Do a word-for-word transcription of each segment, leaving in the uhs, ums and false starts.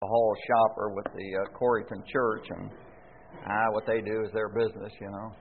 hall shopper with the uh, Coreyton Church, and ah, what they do is their business, you know.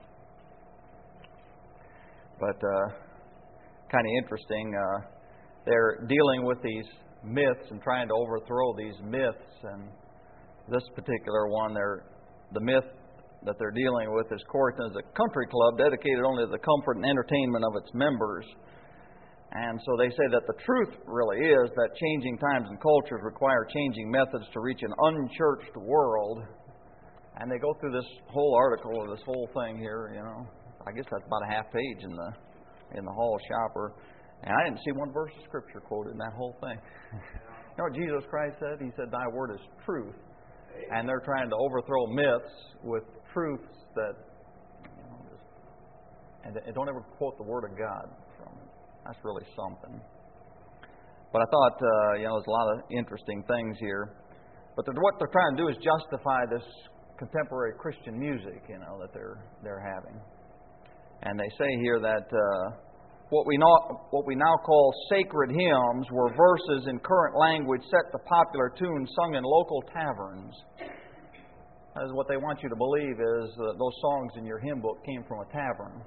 But uh, kind of interesting, uh, they're dealing with these myths and trying to overthrow these myths. And this particular one, they're, the myth that they're dealing with is Coreyton is a country club dedicated only to the comfort and entertainment of its members. And so they say that the truth really is that changing times and cultures require changing methods to reach an unchurched world. And they go through this whole article or this whole thing here, you know. I guess that's about a half page in the in the Hall Shopper. And I didn't see one verse of Scripture quoted in that whole thing. You know what Jesus Christ said? He said, "Thy word is truth." And they're trying to overthrow myths with truths that, you know, just, and don't ever quote the Word of God from it. That's really something. But I thought, uh, you know, there's a lot of interesting things here. But they're, what they're trying to do is justify this contemporary Christian music, you know, that they're they're having. And they say here that uh, what we now what we now call sacred hymns were verses in current language set to popular tunes sung in local taverns. That is what they want you to believe is that those songs in your hymn book came from a tavern.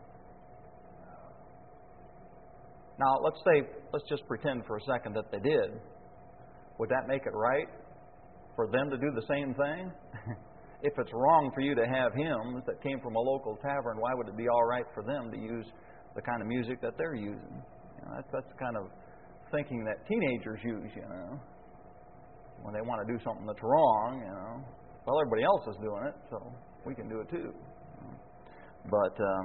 Now, let's say, let's just pretend for a second that they did. Would that make it right for them to do the same thing? If it's wrong for you to have hymns that came from a local tavern, why would it be all right for them to use the kind of music that they're using? You know, that's, that's the kind of thinking that teenagers use, you know, when they want to do something that's wrong, you know. Well, everybody else is doing it, so we can do it too. But um,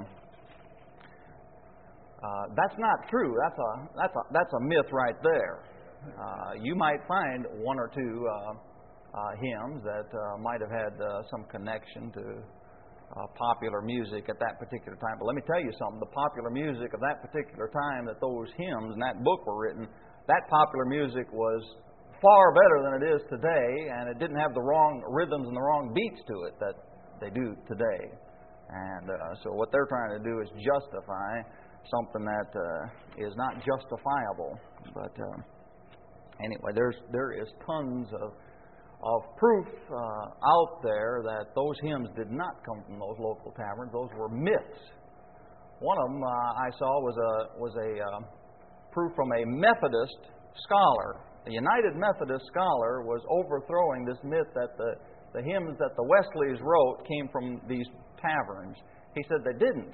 uh, that's not true. That's a that's a that's a myth right there. Uh, you might find one or two uh, uh, hymns that uh, might have had uh, some connection to uh, popular music at that particular time. But let me tell you something: the popular music of that particular time that those hymns in that book were written, that popular music was far better than it is today, and it didn't have the wrong rhythms and the wrong beats to it that they do today. And uh, so what they're trying to do is justify something that uh, is not justifiable. But uh, anyway, there's there is tons of of proof uh, out there that those hymns did not come from those local taverns. Those were myths. One of them uh, I saw was a was a uh, proof from a Methodist scholar. A United Methodist scholar was overthrowing this myth that the, the hymns that the Wesleys wrote came from these taverns. He said they didn't.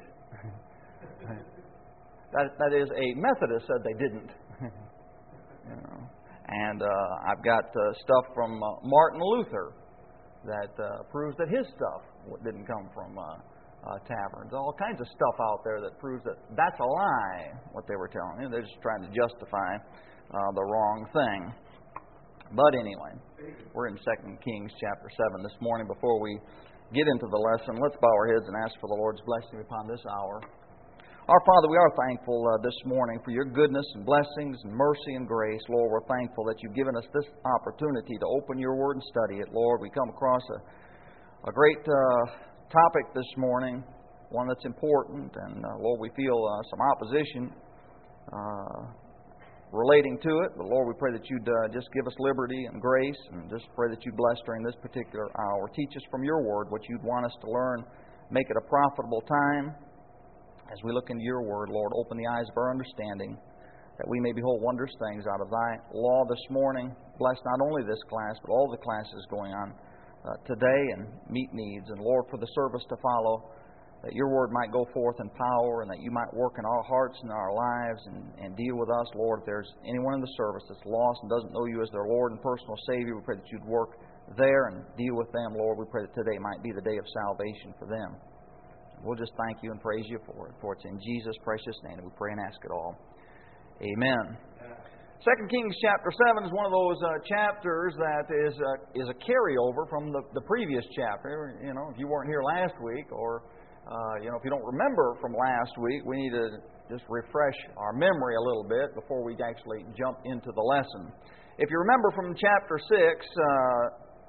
that, that is, a Methodist said they didn't. You know. And uh, I've got uh, stuff from uh, Martin Luther that uh, proves that his stuff didn't come from uh, uh, taverns. All kinds of stuff out there that proves that that's a lie, what they were telling you. They're just trying to justify Uh, the wrong thing. But anyway, we're in Second Kings chapter seven this morning. Before we get into the lesson, let's bow our heads and ask for the Lord's blessing upon this hour. Our Father, we are thankful uh, this morning for your goodness and blessings and mercy and grace. Lord, we're thankful that you've given us this opportunity to open your word and study it. Lord, we come across a, a great uh, topic this morning, one that's important. And uh, Lord, we feel uh, some opposition Uh, relating to it. But Lord, we pray that you'd uh, just give us liberty and grace, and just pray that you bless during this particular hour. Teach us from your word what you'd want us to learn. Make it a profitable time as we look into your word. Lord, open the eyes of our understanding that we may behold wondrous things out of thy law this morning. Bless not only this class, but all the classes going on uh, today, and meet needs. And Lord, for the service to follow, that your word might go forth in power, and that you might work in our hearts and our lives and, and deal with us. Lord, if there's anyone in the service that's lost and doesn't know you as their Lord and personal Savior, we pray that you'd work there and deal with them. Lord, we pray that today might be the day of salvation for them. We'll just thank you and praise you for it. For it's in Jesus' precious name that we pray and ask it all. Amen. Second Kings chapter seven is one of those uh, chapters that is a, is a carryover from the, the previous chapter. You know, if you weren't here last week, or Uh, you know, if you don't remember from last week, we need to just refresh our memory a little bit before we actually jump into the lesson. If you remember from chapter six, uh,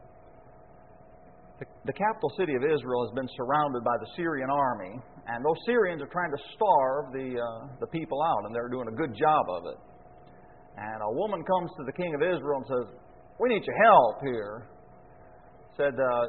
the, the capital city of Israel has been surrounded by the Syrian army, and those Syrians are trying to starve the uh, the people out, and they're doing a good job of it. And a woman comes to the king of Israel and says, "We need your help here. said, uh,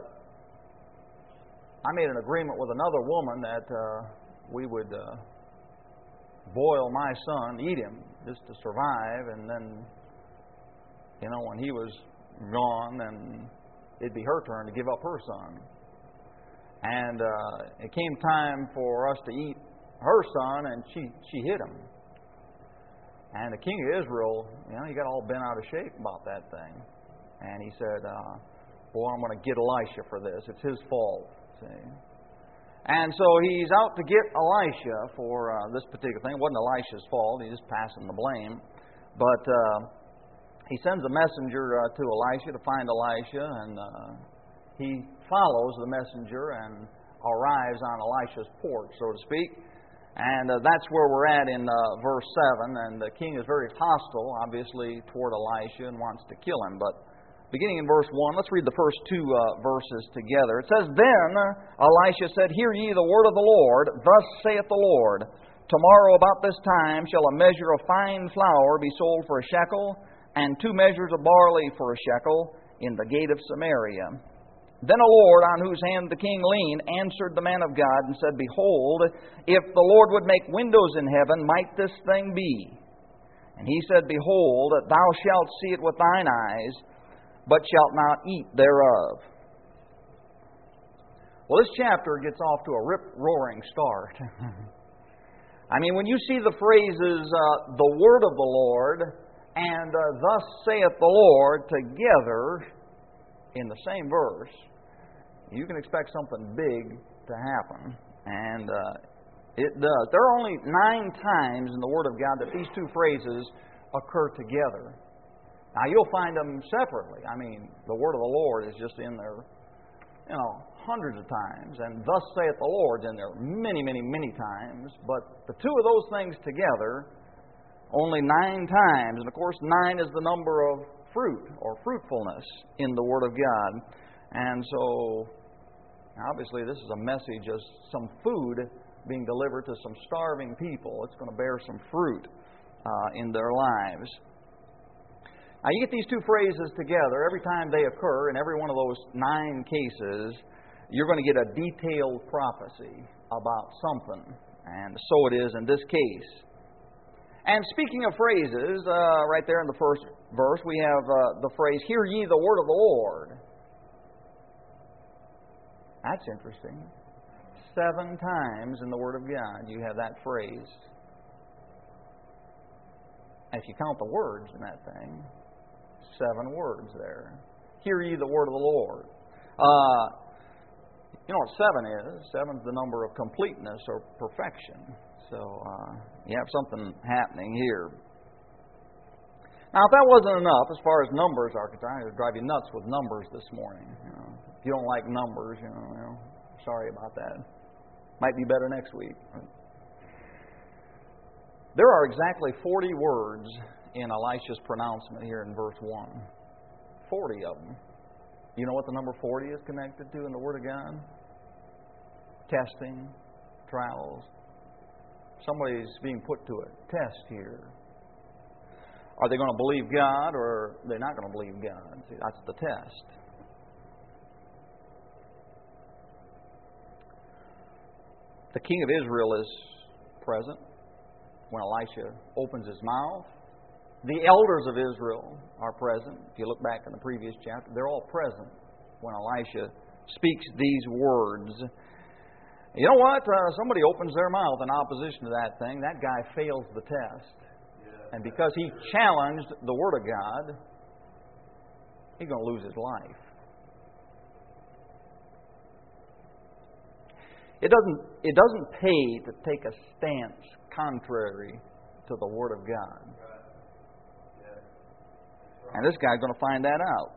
I made an agreement with another woman that uh, we would uh, boil my son, eat him, just to survive, and then, you know, when he was gone, then it'd be her turn to give up her son. And uh, it came time for us to eat her son, and she, she hit him. And the king of Israel, you know, he got all bent out of shape about that thing. And he said, uh, boy, I'm going to get Elisha for this. It's his fault, see. And so he's out to get Elisha for uh, this particular thing. It wasn't Elisha's fault. He's just passing the blame. But uh, he sends a messenger uh, to Elisha to find Elisha, and uh, he follows the messenger and arrives on Elisha's porch, so to speak. And uh, that's where we're at in uh, verse seven. And the king is very hostile, obviously, toward Elisha and wants to kill him. But beginning in verse one, let's read the first two uh, verses together. It says, Then Elisha said, Hear ye the word of the Lord. Thus saith the Lord, Tomorrow about this time shall a measure of fine flour be sold for a shekel, and two measures of barley for a shekel in the gate of Samaria. Then a Lord, on whose hand the king leaned, answered the man of God, and said, Behold, if the Lord would make windows in heaven, might this thing be? And he said, Behold, thou shalt see it with thine eyes, but shalt not eat thereof. Well, this chapter gets off to a rip-roaring start. I mean, when you see the phrases, uh, the word of the Lord, and uh, thus saith the Lord together in the same verse, you can expect something big to happen. And uh, it does. There are only nine times in the Word of God that these two phrases occur together. Now, you'll find them separately. I mean, the word of the Lord is just in there, you know, hundreds of times. And thus saith the Lord in there many, many, many times. But the two of those things together, only nine times. And, of course, nine is the number of fruit or fruitfulness in the Word of God. And so, obviously, this is a message of some food being delivered to some starving people. It's going to bear some fruit uh, in their lives. Now, you get these two phrases together. Every time they occur, in every one of those nine cases, you're going to get a detailed prophecy about something. And so it is in this case. And speaking of phrases, uh, right there in the first verse, we have uh, the phrase, Hear ye the word of the Lord. That's interesting. Seven times in the Word of God you have that phrase. And if you count the words in that thing, seven words there. Hear ye the word of the Lord. Uh, you know what seven is? Seven's the number of completeness or perfection. So uh, you have something happening here. Now, if that wasn't enough, as far as numbers are concerned, it would drive you nuts with numbers this morning. You know, if you don't like numbers, you know, you know, sorry about that. Might be better next week. There are exactly forty words in Elisha's pronouncement here in verse one. Forty of them. You know what the number forty is connected to in the Word of God? Testing, trials. Somebody's being put to a test here. Are they going to believe God or are they not going to believe God? See, that's the test. The king of Israel is present when Elisha opens his mouth. The elders of Israel are present. If you look back in the previous chapter, they're all present when Elisha speaks these words. You know what? Uh, somebody opens their mouth in opposition to that thing, that guy fails the test. And because he challenged the Word of God, he's going to lose his life. It doesn't, it doesn't pay to take a stance contrary to the Word of God. And this guy's going to find that out.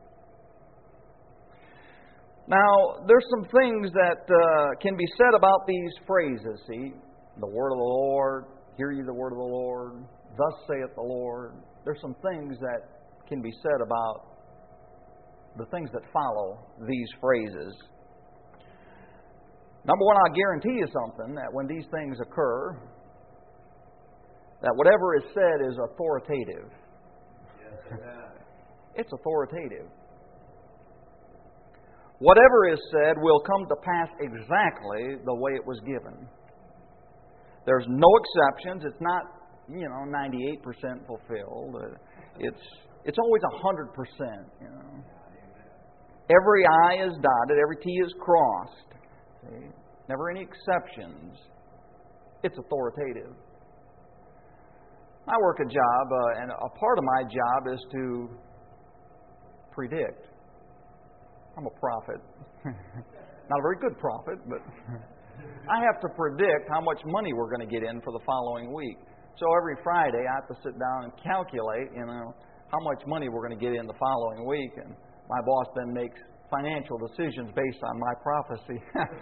Now, there's some things that uh, can be said about these phrases. See, the word of the Lord, hear ye the word of the Lord, thus saith the Lord. There's some things that can be said about the things that follow these phrases. Number one, I'll guarantee you something, that when these things occur, that whatever is said is authoritative. Yes, it's authoritative. whatever is said will come to pass exactly the way it was given. There's no exceptions. It's not, you know, ninety-eight percent fulfilled. It's it's always one hundred percent, you know. Every I is dotted, every T is crossed. See? Never any exceptions. It's authoritative. I work a job, uh, and a part of my job is to predict. I'm a prophet. Not a very good prophet, but I have to predict how much money we're going to get in for the following week. So every Friday I have to sit down and calculate, you know, how much money we're going to get in the following week. And my boss then makes financial decisions based on my prophecy.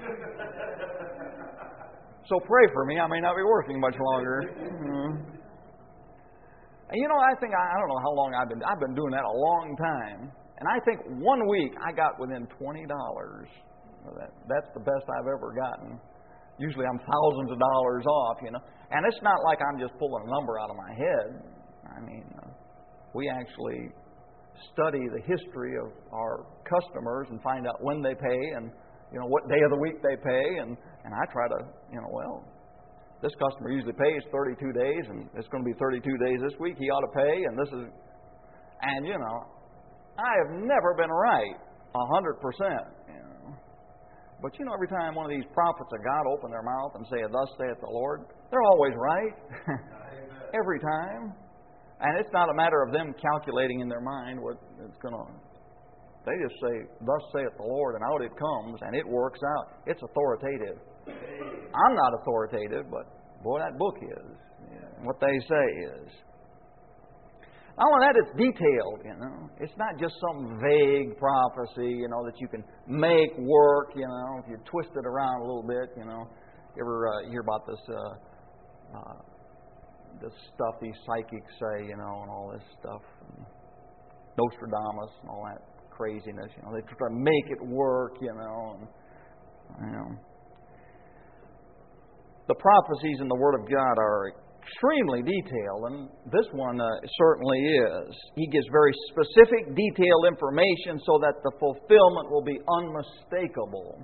So pray for me. I may not be working much longer. Mm-hmm. And you know, I think, I don't know how long I've been, I've been doing that a long time. And I think one week I got within twenty dollars. That, that's the best I've ever gotten. Usually I'm thousands of dollars off, you know. And it's not like I'm just pulling a number out of my head. I mean, uh, we actually study the history of our customers and find out when they pay and, you know, what day of the week they pay. And, and I try to, you know, well, this customer usually pays thirty-two days, and it's going to be thirty-two days this week. He ought to pay, and this is... And, you know, I have never been right a hundred percent, you know. But, you know, every time one of these prophets of God open their mouth and say, "Thus saith the Lord," they're always right. Every time. And it's not a matter of them calculating in their mind what it's going to... They just say, "Thus saith the Lord," and out it comes, and it works out. It's authoritative. I'm not authoritative, but, boy, that book is. Yeah. What they say is. Not only that, it's detailed, you know. It's not just some vague prophecy, you know, that you can make work, you know, if you twist it around a little bit, you know. You ever uh, hear about this, uh, uh, this stuff these psychics say, you know, and all this stuff. And Nostradamus and all that craziness, you know. They try to make it work, you know. And, you know. The prophecies in the Word of God are extremely detailed, and this one uh, certainly is. He gives very specific, detailed information so that the fulfillment will be unmistakable.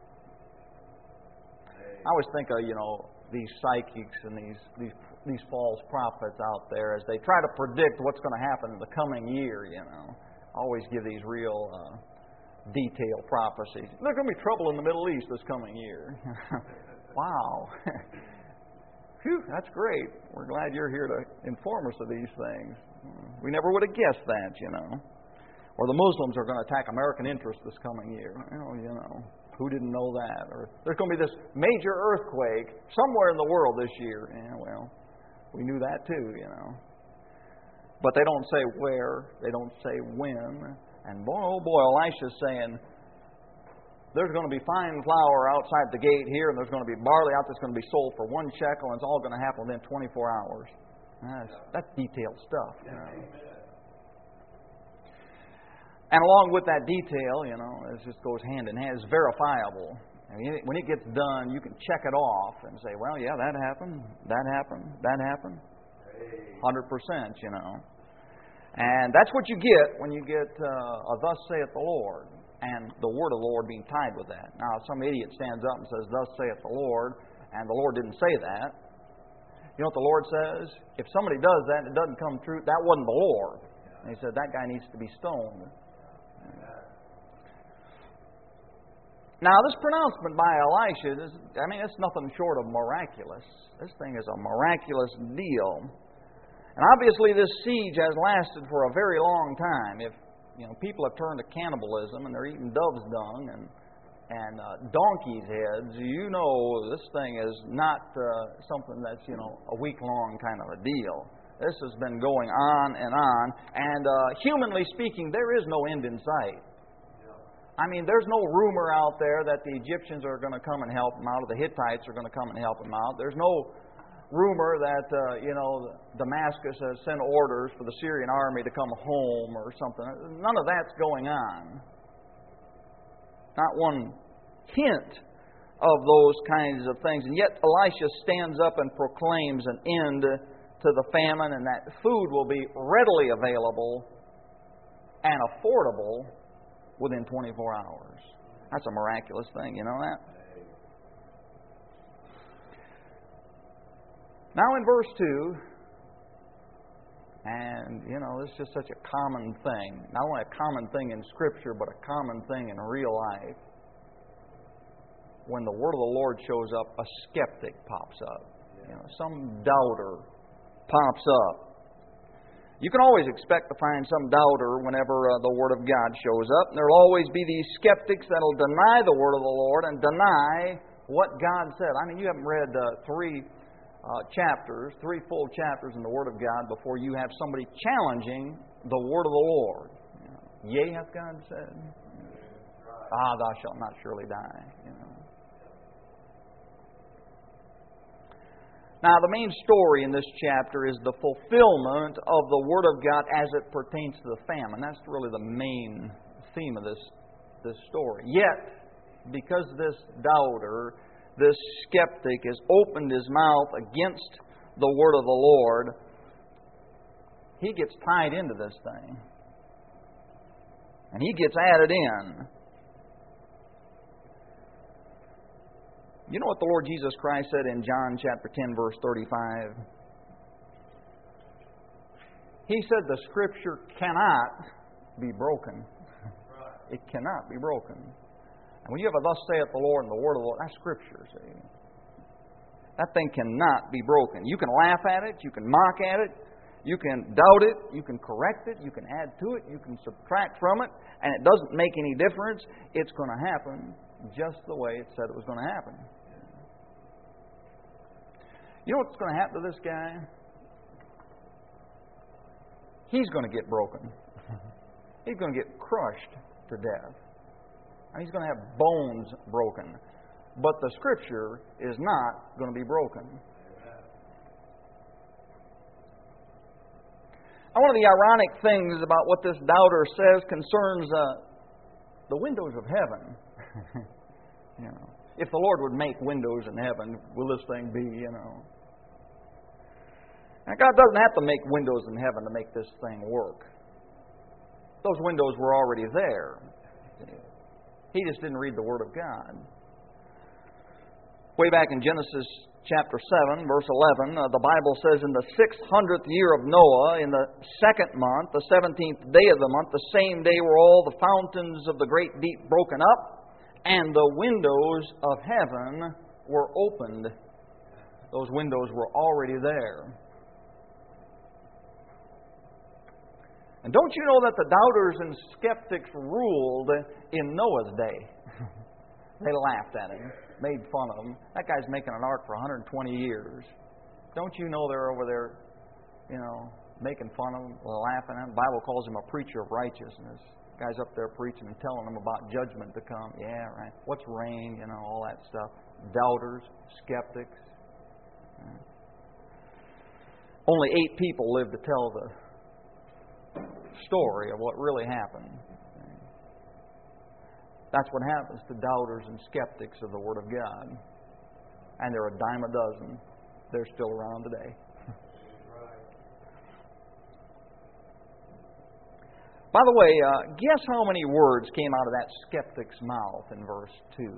I always think of, you know, these psychics and these, these, these false prophets out there as they try to predict what's going to happen in the coming year, you know. I always give these real uh, detailed prophecies. There's going to be trouble in the Middle East this coming year. Wow. Phew, that's great. We're glad you're here to inform us of these things. We never would have guessed that, you know. Or the Muslims are going to attack American interests this coming year. You know, you know, who didn't know that? Or there's going to be this major earthquake somewhere in the world this year. Yeah, well, we knew that too, you know. But they don't say where. They don't say when. And boy, oh boy, Elisha's saying, there's going to be fine flour outside the gate here, and there's going to be barley out that's going to be sold for one shekel, and it's all going to happen within twenty-four hours. That's, that's detailed stuff, you know. And along with that detail, you know, it just goes hand in hand. It's verifiable. I mean, when it gets done, you can check it off and say, well, yeah, that happened, that happened, that happened. one hundred percent, you know. And that's what you get when you get uh, a "Thus saith the Lord," and the word of the Lord being tied with that. Now, if some idiot stands up and says, "Thus saith the Lord," and the Lord didn't say that, you know what the Lord says? If somebody does that and it doesn't come true, that wasn't the Lord. And He said, that guy needs to be stoned. Now, this pronouncement by Elisha, is, I mean, it's nothing short of miraculous. This thing is a miraculous deal. And obviously this siege has lasted for a very long time. If you know, people have turned to cannibalism and they're eating dove's dung and and uh, donkey's heads, you know this thing is not uh, something that's, you know, a week-long kind of a deal. This has been going on and on. And uh, humanly speaking, there is no end in sight. I mean, there's no rumor out there that the Egyptians are going to come and help them out or the Hittites are going to come and help them out. There's no rumor that, uh, you know, Damascus has sent orders for the Syrian army to come home or something. None of that's going on. Not one hint of those kinds of things. And yet Elisha stands up and proclaims an end to the famine, and that food will be readily available and affordable within twenty-four hours. That's a miraculous thing, you know that? Now in verse two, and, you know, this is just such a common thing. Not only a common thing in Scripture, but a common thing in real life. When the Word of the Lord shows up, a skeptic pops up. You know, some doubter pops up. You can always expect to find some doubter whenever uh, the Word of God shows up. And there will always be these skeptics that will deny the Word of the Lord and deny what God said. I mean, you haven't read uh, three Uh, chapters, three full chapters in the Word of God before you have somebody challenging the Word of the Lord. You know, yea, hath God said. Ah, thou shalt not surely die. You know. Now, the main story in this chapter is the fulfillment of the Word of God as it pertains to the famine. That's really the main theme of this, this story. Yet, because this doubter, this skeptic has opened his mouth against the Word of the Lord, he gets tied into this thing. And he gets added in. You know what the Lord Jesus Christ said in John chapter ten, verse thirty-five? He said the Scripture cannot be broken. It cannot be broken. And when you have a thus saith the Lord and the word of the Lord, that's Scripture, see. That thing cannot be broken. You can laugh at it, you can mock at it, you can doubt it, you can correct it, you can add to it, you can subtract from it, and it doesn't make any difference. It's going to happen just the way it said it was going to happen. You know what's going to happen to this guy? He's going to get broken. He's going to get crushed to death. He's going to have bones broken. But the Scripture is not going to be broken. Now, one of the ironic things about what this doubter says concerns uh, the windows of heaven. You know, if the Lord would make windows in heaven, will this thing be, you know? Now, God doesn't have to make windows in heaven to make this thing work. Those windows were already there. He just didn't read the Word of God. Way back in Genesis chapter seven, verse eleven, uh, the Bible says, in the six hundredth year of Noah, in the second month, the seventeenth day of the month, the same day were all the fountains of the great deep broken up, and the windows of heaven were opened. Those windows were already there. And don't you know that the doubters and skeptics ruled in Noah's day? They laughed at him, made fun of him. That guy's making an ark for one hundred twenty years. Don't you know they're over there, you know, making fun of him, laughing at him? The Bible calls him a preacher of righteousness. The guy's up there preaching and telling them about judgment to come. Yeah, right. What's rain? You know, all that stuff. Doubters, skeptics. Yeah. Only eight people lived to tell the story of what really happened. That's what happens to doubters and skeptics of the Word of God. And they're a dime a dozen. They're still around today. By the way, uh, guess how many words came out of that skeptic's mouth in verse two?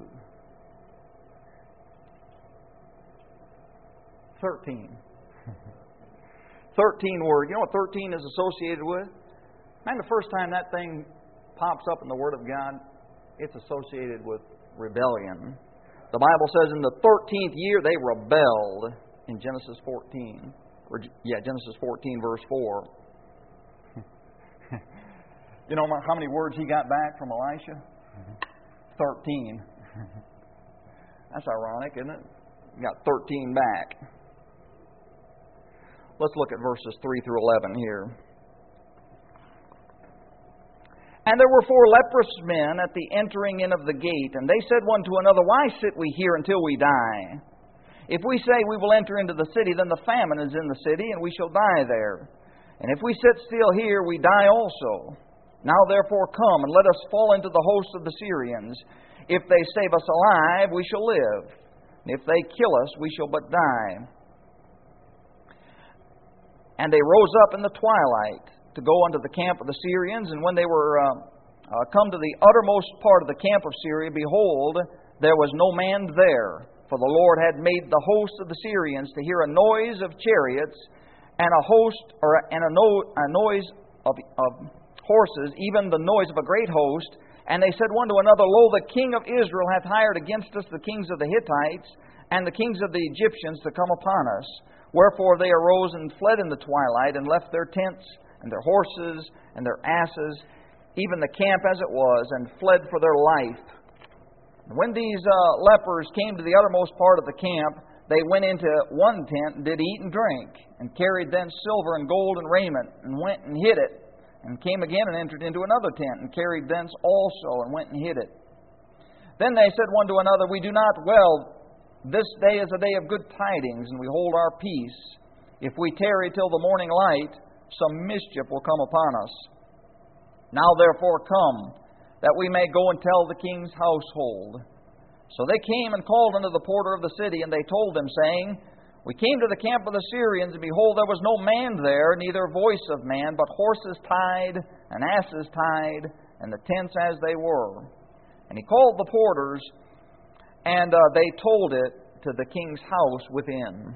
Thirteen. Thirteen words. You know what thirteen is associated with? Man, the first time that thing pops up in the Word of God, it's associated with rebellion. The Bible says in the thirteenth year they rebelled in Genesis fourteen. Or, yeah, Genesis fourteen, verse four. You know how many words he got back from Elisha? Thirteen. That's ironic, isn't it? He got thirteen back. Let's look at verses three through eleven here. And there were four leprous men at the entering in of the gate, and they said one to another, Why sit we here until we die? If we say we will enter into the city, then the famine is in the city, and we shall die there. And if we sit still here, we die also. Now therefore come, and let us fall into the host of the Syrians. If they save us alive, we shall live. And if they kill us, we shall but die. And they rose up in the twilight to go unto the camp of the Syrians, and when they were uh, uh, come to the uttermost part of the camp of Syria, behold, there was no man there. For the Lord had made the host of the Syrians to hear a noise of chariots and a host, or and a, no, a noise of, of horses, even the noise of a great host. And they said one to another, Lo, the king of Israel hath hired against us the kings of the Hittites and the kings of the Egyptians to come upon us. Wherefore they arose and fled in the twilight, and left their tents and their horses and their asses, even the camp as it was, and fled for their life. When these uh, lepers came to the uttermost part of the camp, they went into one tent and did eat and drink, and carried thence silver and gold and raiment, and went and hid it, and came again and entered into another tent, and carried thence also, and went and hid it. Then they said one to another, We do not well, this day is a day of good tidings, and we hold our peace. If we tarry till the morning light, some mischief will come upon us. Now therefore come, that we may go and tell the king's household. So they came and called unto the porter of the city, and they told them, saying, We came to the camp of the Syrians, and behold, there was no man there, neither voice of man, but horses tied, and asses tied, and the tents as they were. And he called the porters, and uh, they told it to the king's house within.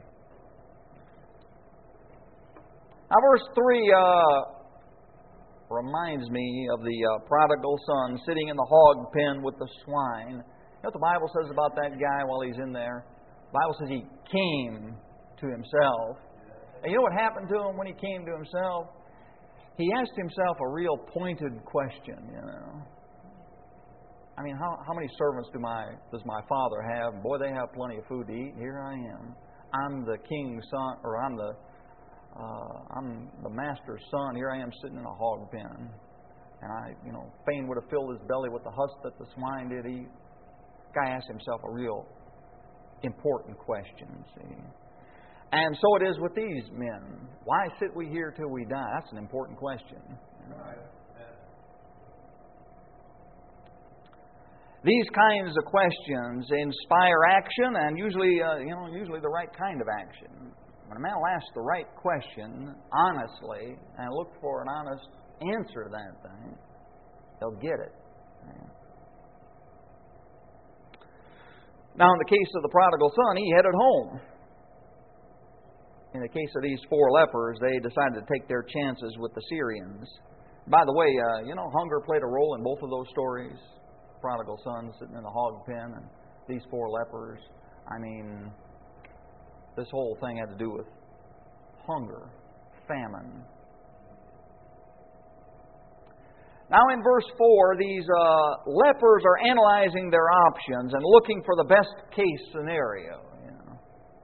Now, verse three uh, reminds me of the uh, prodigal son sitting in the hog pen with the swine. You know what the Bible says about that guy while he's in there? The Bible says he came to himself. And you know what happened to him when he came to himself? He asked himself a real pointed question, you know. I mean, how, how many servants do my does my father have? Boy, they have plenty of food to eat. Here I am. I'm the king's son, or I'm the uh, I'm the master's son. Here I am sitting in a hog pen, and I, you know, fain would have filled his belly with the husk that the swine did eat. Guy asked himself a real important question. See, and so it is with these men. Why sit we here till we die? That's an important question. You know? These kinds of questions inspire action, and usually, uh, you know, usually the right kind of action. When a man will ask the right question honestly and look for an honest answer to that thing, they'll get it. Now, in the case of the prodigal son, he headed home. In the case of these four lepers, they decided to take their chances with the Syrians. By the way, uh, you know, hunger played a role in both of those stories. Prodigal son sitting in a hog pen, and these four lepers. I mean, this whole thing had to do with hunger, famine. Now in verse four, these uh, lepers are analyzing their options and looking for the best case scenario. You know.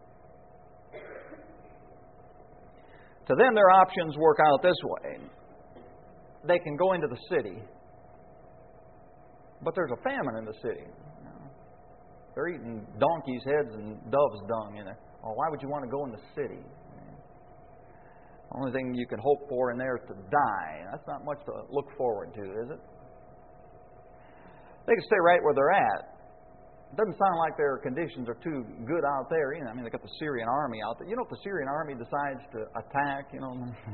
To them, their options work out this way. They can go into the city, but there's a famine in the city. You know. They're eating donkeys' heads and doves' dung. You know. Oh, why would you want to go in the city? The only thing you can hope for in there is to die. That's not much to look forward to, is it? They can stay right where they're at. It doesn't sound like their conditions are too good out there. You know, I mean, they got the Syrian army out there. You know, if the Syrian army decides to attack, you know,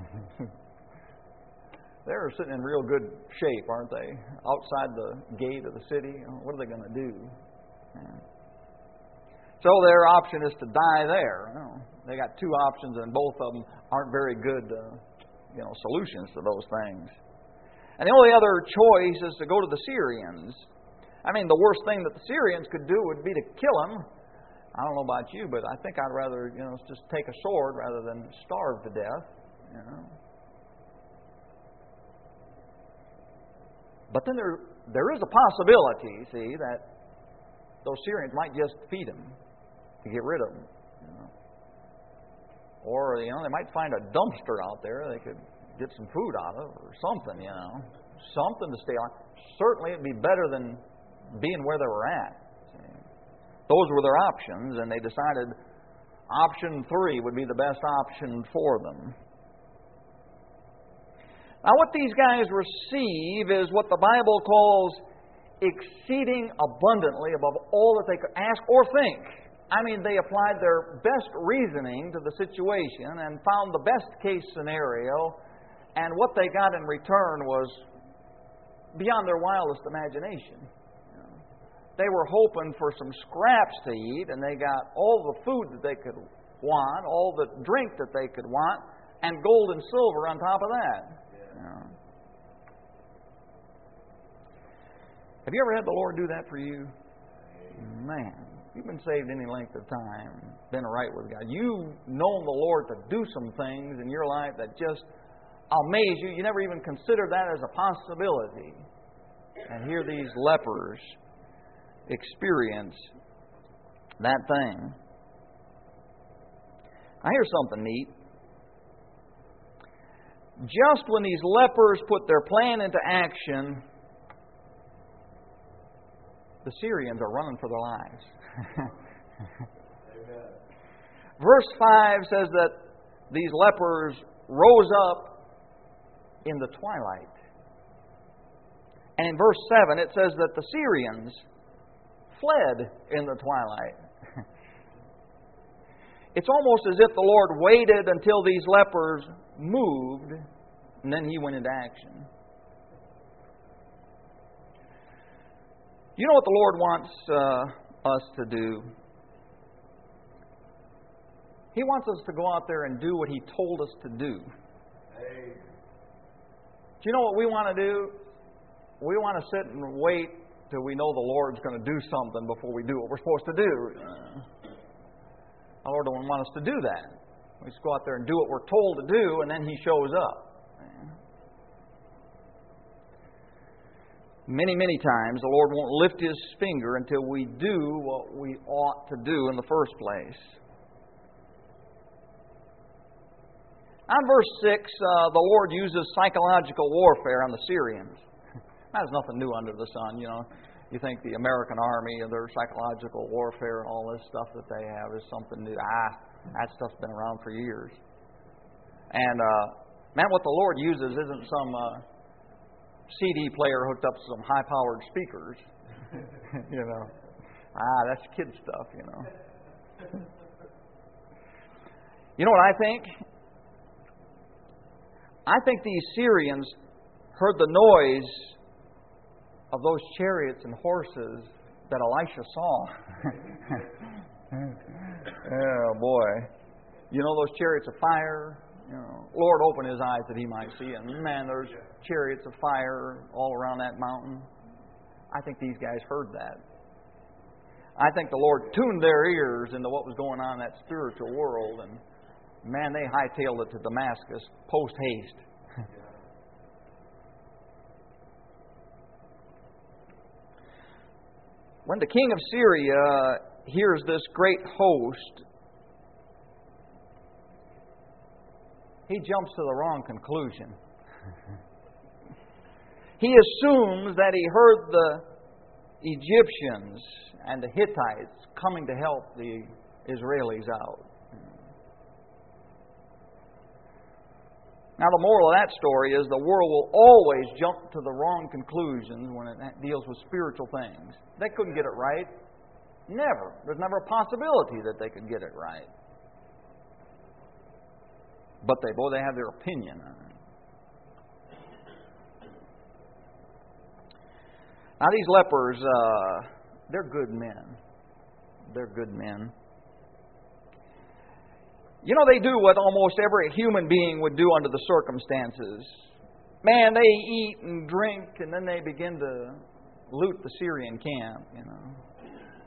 they're sitting in real good shape, aren't they? Outside the gate of the city, you know, what are they going to do? Yeah. So their option is to die there. You know, they got two options, and both of them aren't very good, uh, you know, solutions to those things. And the only other choice is to go to the Syrians. I mean, the worst thing that the Syrians could do would be to kill them. I don't know about you, but I think I'd rather, you know, just take a sword rather than starve to death. You know. But then there there is a possibility, see, that those Syrians might just feed him to get rid of them. You know. Or, you know, they might find a dumpster out there they could get some food out of or something, you know. Something to stay on. Certainly it'd be better than being where they were at. See. Those were their options, and they decided option three would be the best option for them. Now, what these guys receive is what the Bible calls exceeding abundantly above all that they could ask or think. I mean, they applied their best reasoning to the situation and found the best case scenario, and what they got in return was beyond their wildest imagination. You know, they were hoping for some scraps to eat, and they got all the food that they could want, all the drink that they could want, and gold and silver on top of that. Yeah. You know. Have you ever had the Lord do that for you? Man, you've been saved any length of time, been right with God. You've known the Lord to do some things in your life that just amaze you. You never even considered that as a possibility. And here these lepers experience that thing. Now here's something neat. Just when these lepers put their plan into action, the Syrians are running for their lives. Verse five says that these lepers rose up in the twilight. And in verse seven it says that the Syrians fled in the twilight. It's almost as if the Lord waited until these lepers moved, and then He went into action. You know what the Lord wants uh, us to do? He wants us to go out there and do what He told us to do. Hey. Do you know what we want to do? We want to sit and wait till we know the Lord's going to do something before we do what we're supposed to do. The Lord don't want us to do that. We just go out there and do what we're told to do, and then He shows up. Many, many times the Lord won't lift His finger until we do what we ought to do in the first place. On verse six, uh, the Lord uses psychological warfare on the Syrians. That's nothing new under the sun, you know. You think the American Army and their psychological warfare and all this stuff that they have is something new. Ah, that stuff's been around for years. And, uh, man, what the Lord uses isn't some uh, C D player hooked up to some high-powered speakers. You know. Ah, that's kid stuff, you know. You know what I think? I think these Syrians heard the noise of those chariots and horses that Elisha saw. Oh, boy. You know those chariots of fire? You know, Lord opened His eyes that He might see. And man, there's chariots of fire all around that mountain. I think these guys heard that. I think the Lord tuned their ears into what was going on in that spiritual world. And man, they hightailed it to Damascus post-haste. When the king of Syria hears this great host, he jumps to the wrong conclusion. He assumes that he heard the Egyptians and the Hittites coming to help the Israelis out. Now, the moral of that story is the world will always jump to the wrong conclusions when it deals with spiritual things. They couldn't get it right. Never. There's never a possibility that they could get it right. But they, boy, they have their opinion on it. Now, these lepers, uh, they're good men. They're good men. You know, they do what almost every human being would do under the circumstances. Man, they eat and drink, and then they begin to loot the Syrian camp, you know.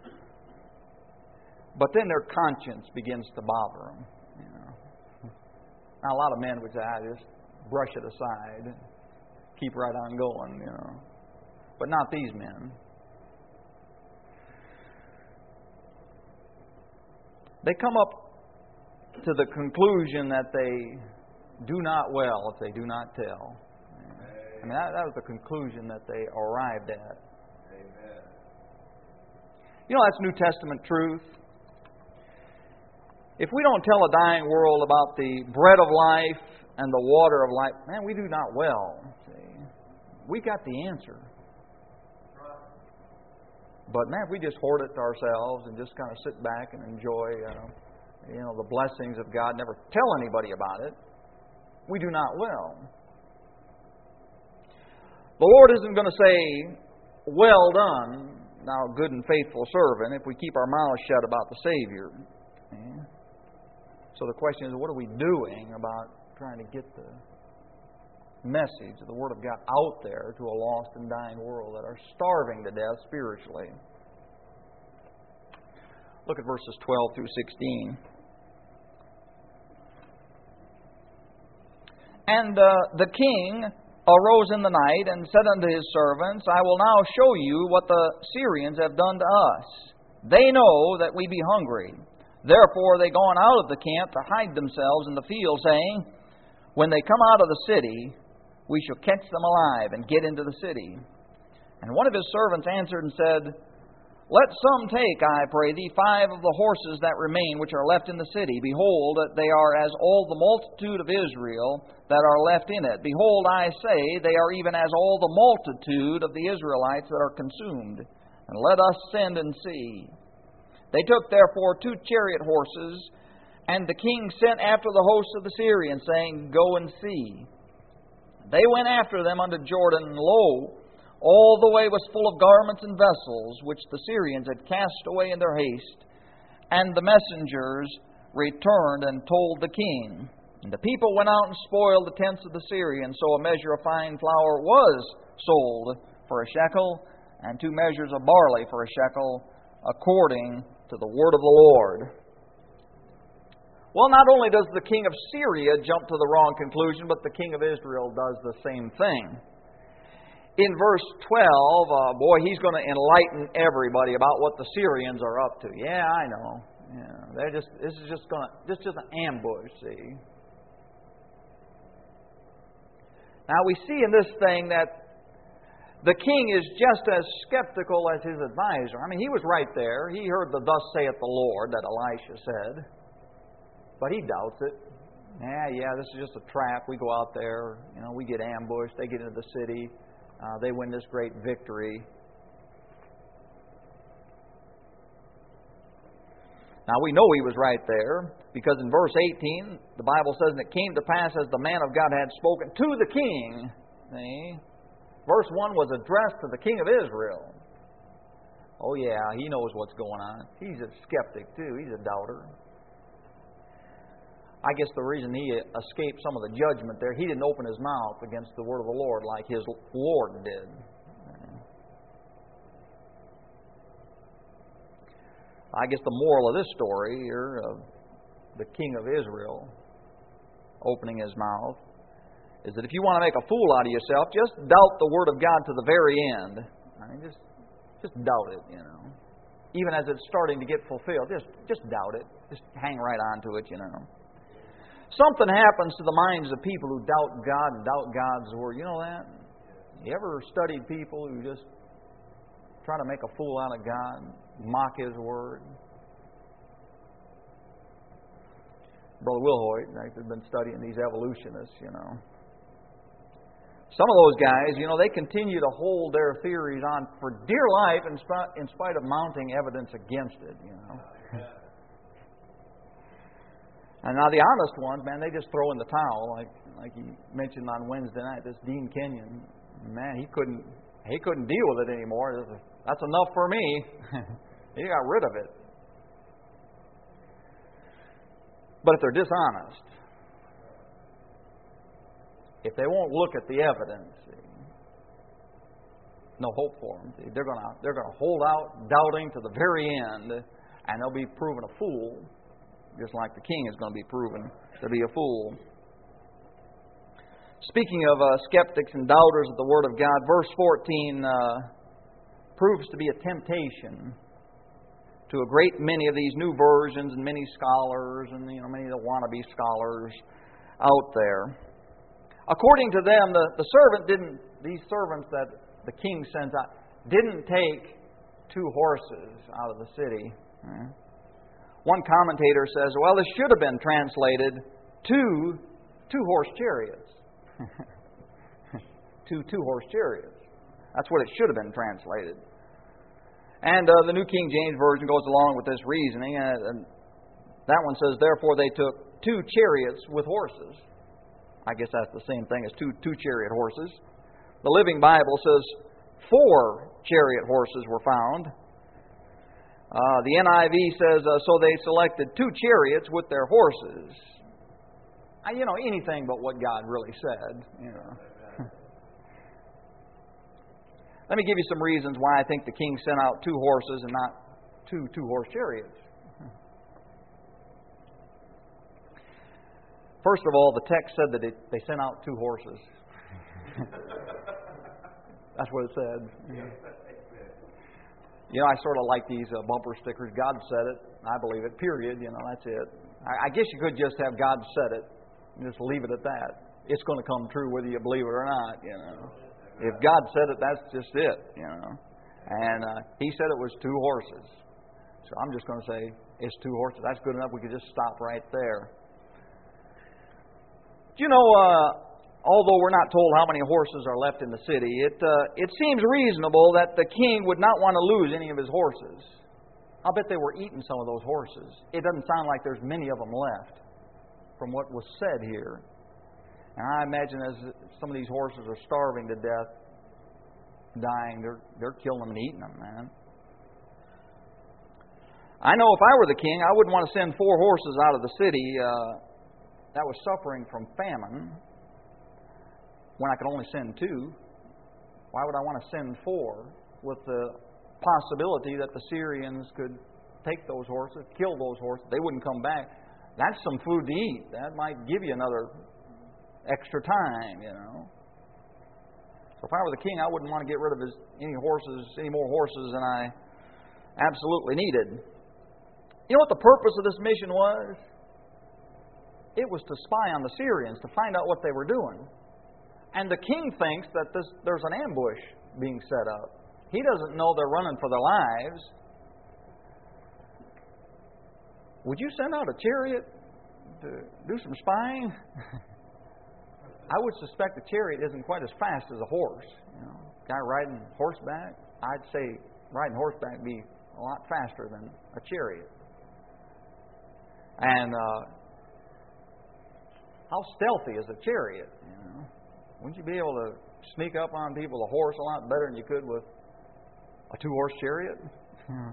But then their conscience begins to bother them, you know. Now, a lot of men would say, I just brush it aside, keep right on going, you know. But not these men. They come up to the conclusion that they do not well if they do not tell. I mean, that, that was the conclusion that they arrived at. Amen. You know, that's New Testament truth. If we don't tell a dying world about the bread of life and the water of life, man, we do not well. See? We got the answer. But man, if we just hoard it to ourselves and just kind of sit back and enjoy, uh, you know, the blessings of God, never tell anybody about it, we do not well. The Lord isn't going to say, well done, thou good and faithful servant, if we keep our mouths shut about the Savior. Yeah. So the question is, what are we doing about trying to get the message of the Word of God out there to a lost and dying world that are starving to death spiritually? Look at verses twelve through sixteen. And uh, the king arose in the night and said unto his servants, I will now show you what the Syrians have done to us. They know that we be hungry. Therefore they gone out of the camp to hide themselves in the field, saying, when they come out of the city, we shall catch them alive and get into the city. And one of his servants answered and said, let some take, I pray thee, five of the horses that remain which are left in the city. Behold, they are as all the multitude of Israel that are left in it. Behold, I say, they are even as all the multitude of the Israelites that are consumed. And let us send and see. They took therefore two chariot horses, and the king sent after the host of the Syrians, saying, go and see. They went after them unto Jordan, and lo, all the way was full of garments and vessels, which the Syrians had cast away in their haste. And the messengers returned and told the king. And the people went out and spoiled the tents of the Syrians. So a measure of fine flour was sold for a shekel, and two measures of barley for a shekel, according to the word of the Lord. Well, not only does the king of Syria jump to the wrong conclusion, but the king of Israel does the same thing. In verse twelve, uh, boy, he's going to enlighten everybody about what the Syrians are up to. Yeah, I know. Yeah, they're just. This is just going to. This is just an ambush. See. Now we see in this thing that the king is just as skeptical as his advisor. I mean, he was right there. He heard the "Thus saith the Lord" that Elisha said, but he doubts it. Yeah, yeah, this is just a trap. We go out there, you know, we get ambushed. They get into the city. Uh, they win this great victory. Now we know he was right there, because in verse eighteen, the Bible says, and it came to pass as the man of God had spoken to the king. See? Verse one was addressed to the king of Israel. Oh yeah, he knows what's going on. He's a skeptic too. He's a doubter. I guess the reason he escaped some of the judgment there, he didn't open his mouth against the word of the Lord like his Lord did. I guess the moral of this story here of the king of Israel opening his mouth is that if you want to make a fool out of yourself, just doubt the word of God to the very end. I mean, just just doubt it, you know. Even as it's starting to get fulfilled, just just doubt it. Just hang right on to it, you know. Something happens to the minds of people who doubt God and doubt God's Word. You know that? You ever studied people who just try to make a fool out of God, mock His Word? Brother Wilhoit, I think, has been studying these evolutionists, you know. Some of those guys, you know, they continue to hold their theories on for dear life in spite, in spite of mounting evidence against it, you know. And now the honest ones, man, they just throw in the towel, like like he mentioned on Wednesday night. This Dean Kenyon, man, he couldn't he couldn't deal with it anymore. That's enough for me. He got rid of it. But if they're dishonest, if they won't look at the evidence, no hope for them. See, they're gonna they're gonna hold out, doubting to the very end, and they'll be proven a fool. Just like the king is going to be proven to be a fool. Speaking of uh, skeptics and doubters of the Word of God, verse fourteen uh, proves to be a temptation to a great many of these new versions and many scholars and you know many of the wannabe scholars out there. According to them, the, the servant didn't. These servants that the king sends out didn't take two horses out of the city. Right? One commentator says, well, this should have been translated two two-horse chariots. two two-horse chariots. That's what it should have been translated. And uh, the New King James Version goes along with this reasoning. And, and that one says, therefore they took two chariots with horses. I guess that's the same thing as two two chariot horses. The Living Bible says four chariot horses were found. Uh, the N I V says, uh, so they selected two chariots with their horses. Uh, you know, anything but what God really said. You know. Let me give you some reasons why I think the king sent out two horses and not two two-horse chariots. First of all, the text said that it, they sent out two horses. That's what it said. You know, I sort of like these uh, bumper stickers. God said it. I believe it. Period. You know, that's it. I, I guess you could just have God said it and just leave it at that. It's going to come true whether you believe it or not. You know, if God said it, that's just it. You know, and uh, He said it was two horses. So I'm just going to say it's two horses. That's good enough. We could just stop right there. You know, uh, although we're not told how many horses are left in the city, it uh, it seems reasonable that the king would not want to lose any of his horses. I'll bet they were eating some of those horses. It doesn't sound like there's many of them left from what was said here. And I imagine as some of these horses are starving to death, dying, they're, they're killing them and eating them, man. I know if I were the king, I wouldn't want to send four horses out of the city uh, that was suffering from famine when I could only send two. Why would I want to send four with the possibility that the Syrians could take those horses, kill those horses? They wouldn't come back. That's some food to eat. That might give you another extra time, you know. So if I were the king, I wouldn't want to get rid of his, any horses, any more horses than I absolutely needed. You know what the purpose of this mission was? It was to spy on the Syrians, to find out what they were doing. And the king thinks that this, there's an ambush being set up. He doesn't know they're running for their lives. Would you send out a chariot to do some spying? I would suspect a chariot isn't quite as fast as a horse. You know, guy riding horseback, I'd say riding horseback would be a lot faster than a chariot. And uh, how stealthy is a chariot? You know, wouldn't you be able to sneak up on people with a horse a lot better than you could with a two-horse chariot? Hmm.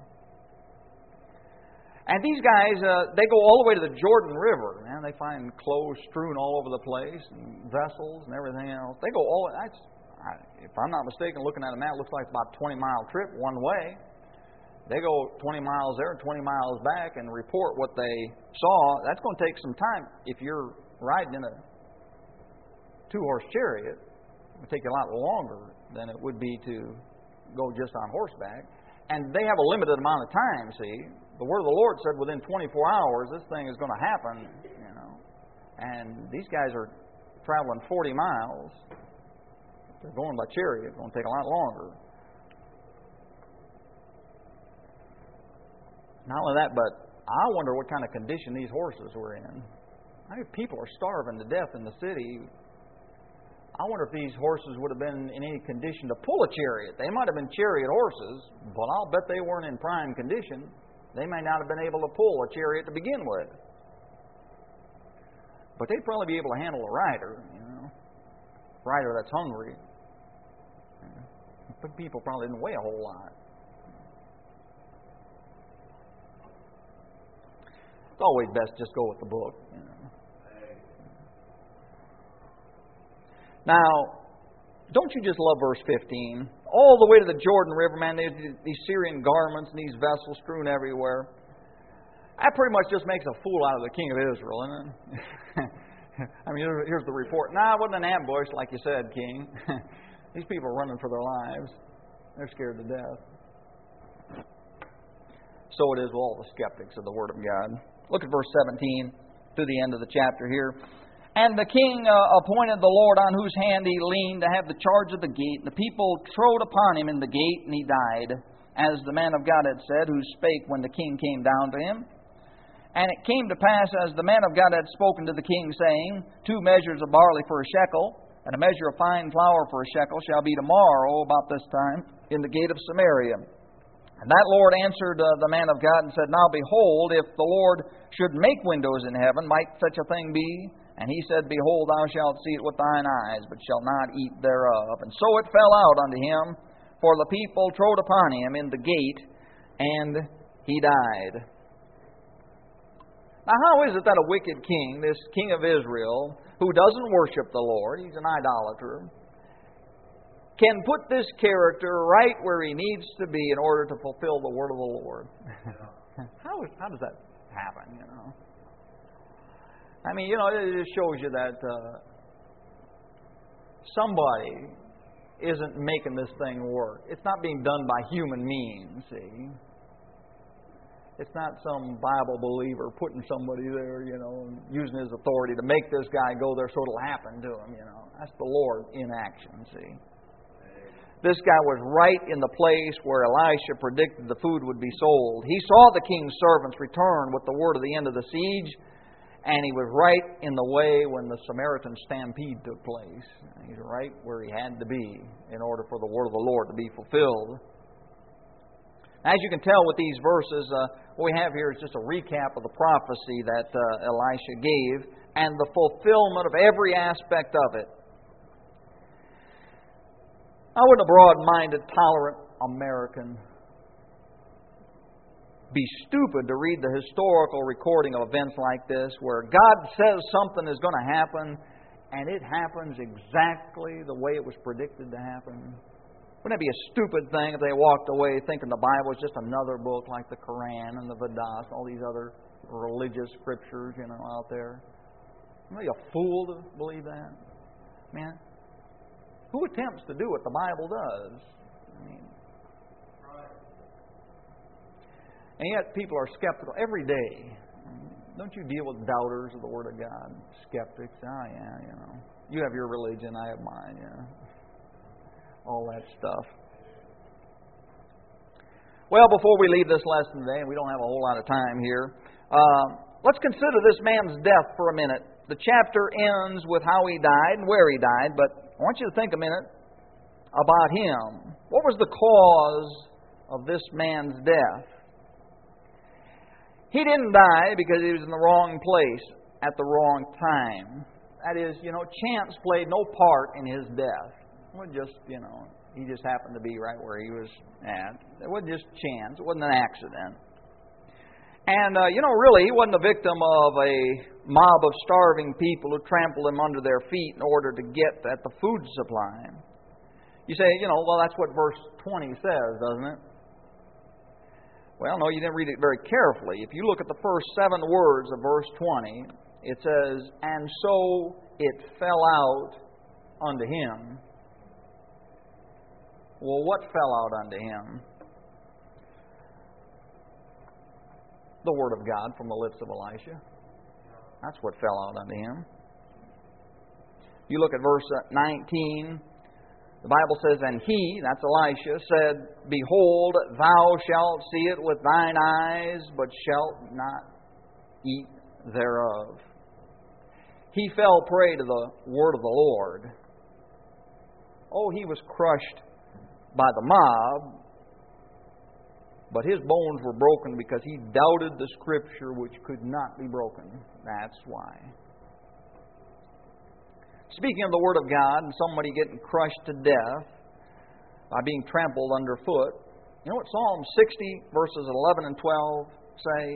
And these guys, uh, they go all the way to the Jordan River. Man, they find clothes strewn all over the place, and vessels and everything else. They go all. That's, I, if I'm not mistaken, looking at a map, it looks like about a twenty-mile trip one way. They go twenty miles there and twenty miles back and report what they saw. That's going to take some time. If you're riding in a two-horse chariot, it would take you a lot longer than it would be to go just on horseback. And they have a limited amount of time, see. The word of the Lord said within twenty-four hours this thing is going to happen, you know. And these guys are traveling forty miles. If they're going by chariot, it's going to take a lot longer. Not only that, but I wonder what kind of condition these horses were in. I mean, people are starving to death in the city. I wonder if these horses would have been in any condition to pull a chariot. They might have been chariot horses, but I'll bet they weren't in prime condition. They may not have been able to pull a chariot to begin with. But they'd probably be able to handle a rider, you know. A rider that's hungry. But people probably didn't weigh a whole lot. It's always best just go with the book, you know. Now, don't you just love verse fifteen? All the way to the Jordan River, man, they, these Syrian garments and these vessels strewn everywhere. That pretty much just makes a fool out of the king of Israel, isn't it? I mean, here's the report. Nah, it wasn't an ambush, like you said, king. These people are running for their lives. They're scared to death. So it is with all the skeptics of the Word of God. Look at verse seventeen to the end of the chapter here. And the king uh, appointed the Lord on whose hand he leaned to have the charge of the gate. The people trode upon him in the gate, and he died, as the man of God had said, who spake when the king came down to him. And it came to pass, as the man of God had spoken to the king, saying, Two measures of barley for a shekel, and a measure of fine flour for a shekel shall be tomorrow about this time in the gate of Samaria. And that Lord answered uh, the man of God and said, Now behold, if the Lord should make windows in heaven, might such a thing be? And he said, Behold, thou shalt see it with thine eyes, but shalt not eat thereof. And so it fell out unto him, for the people trode upon him in the gate, and he died. Now, how is it that a wicked king, this king of Israel, who doesn't worship the Lord, he's an idolater, can put this character right where he needs to be in order to fulfill the word of the Lord? how, is, how does that happen, you know? I mean, you know, it just shows you that uh, somebody isn't making this thing work. It's not being done by human means, see? It's not some Bible believer putting somebody there, you know, and using his authority to make this guy go there so it'll happen to him, you know. That's the Lord in action, see? This guy was right in the place where Elisha predicted the food would be sold. He saw the king's servants return with the word of the end of the siege, and he was right in the way when the Samaritan stampede took place. He's right where he had to be in order for the word of the Lord to be fulfilled. As you can tell with these verses, uh, what we have here is just a recap of the prophecy that uh, Elisha gave and the fulfillment of every aspect of it. Now, wouldn't a broad-minded, tolerant American be stupid to read the historical recording of events like this, where God says something is going to happen, and it happens exactly the way it was predicted to happen? Wouldn't it be a stupid thing if they walked away thinking the Bible is just another book like the Quran and the Vedas, all these other religious scriptures, you know, out there? Am I a fool to believe that? Man, who attempts to do what the Bible does? I mean, and yet people are skeptical every day. Don't you deal with doubters of the Word of God? Skeptics? Oh, yeah, you know. You have your religion, I have mine, yeah. All that stuff. Well, before we leave this lesson today, and we don't have a whole lot of time here, uh, let's consider this man's death for a minute. The chapter ends with how he died and where he died, but I want you to think a minute about him. What was the cause of this man's death? He didn't die because he was in the wrong place at the wrong time. That is, you know, chance played no part in his death. It wasn't just, you know, he just happened to be right where he was at. It wasn't just chance. It wasn't an accident. And, uh, you know, really, he wasn't a victim of a mob of starving people who trampled him under their feet in order to get at the food supply. You say, you know, well, that's what verse twenty says, doesn't it? Well, no, you didn't read it very carefully. If you look at the first seven words of verse twenty, it says, and so it fell out unto him. Well, what fell out unto him? The Word of God from the lips of Elisha. That's what fell out unto him. You look at verse nineteen. The Bible says, and he, that's Elisha, said, Behold, thou shalt see it with thine eyes, but shalt not eat thereof. He fell prey to the word of the Lord. Oh, he was crushed by the mob, but his bones were broken because he doubted the Scripture which could not be broken. That's why. Speaking of the Word of God and somebody getting crushed to death by being trampled underfoot, you know what Psalm sixty, verses eleven and twelve say?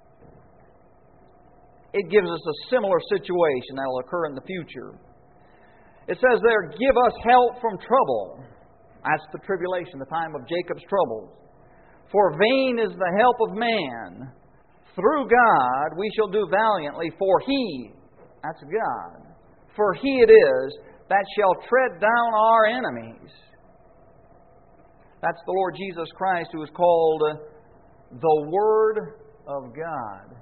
It gives us a similar situation that will occur in the future. It says there, give us help from trouble. That's the tribulation, the time of Jacob's troubles. For vain is the help of man. Through God we shall do valiantly, for He, that's God, for He it is that shall tread down our enemies. That's the Lord Jesus Christ, who is called the Word of God,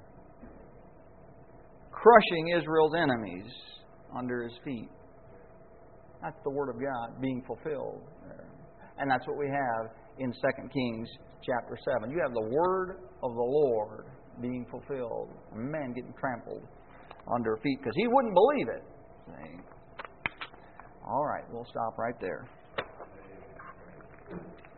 crushing Israel's enemies under His feet. That's the Word of God being fulfilled there. And that's what we have in Second Kings chapter seven. You have the Word of the Lord being fulfilled. Men getting trampled under feet because he wouldn't believe it. See? All right, we'll stop right there.